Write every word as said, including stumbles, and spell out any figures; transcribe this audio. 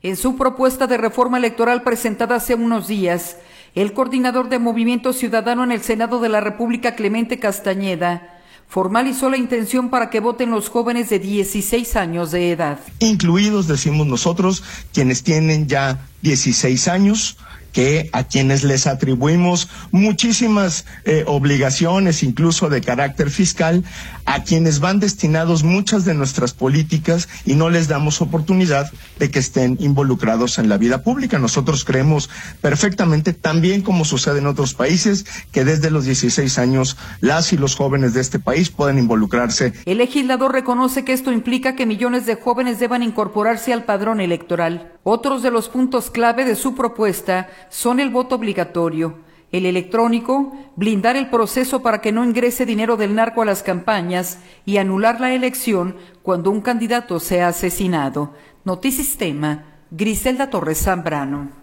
En su propuesta de reforma electoral presentada hace unos días, el coordinador de Movimiento Ciudadano en el Senado de la República, Clemente Castañeda, formalizó la intención para que voten los jóvenes de dieciséis años de edad. Incluidos, decimos nosotros, quienes tienen ya dieciséis años, que a quienes les atribuimos muchísimas eh, obligaciones, incluso de carácter fiscal, a quienes van destinados muchas de nuestras políticas y no les damos oportunidad de que estén involucrados en la vida pública. Nosotros creemos perfectamente, también como sucede en otros países, que desde los dieciséis años las y los jóvenes de este país pueden involucrarse. El legislador reconoce que esto implica que millones de jóvenes deban incorporarse al padrón electoral. Otros de los puntos clave de su propuesta son el voto obligatorio, el electrónico, blindar el proceso para que no ingrese dinero del narco a las campañas y anular la elección cuando un candidato sea asesinado. Notisistema, Griselda Torres Zambrano.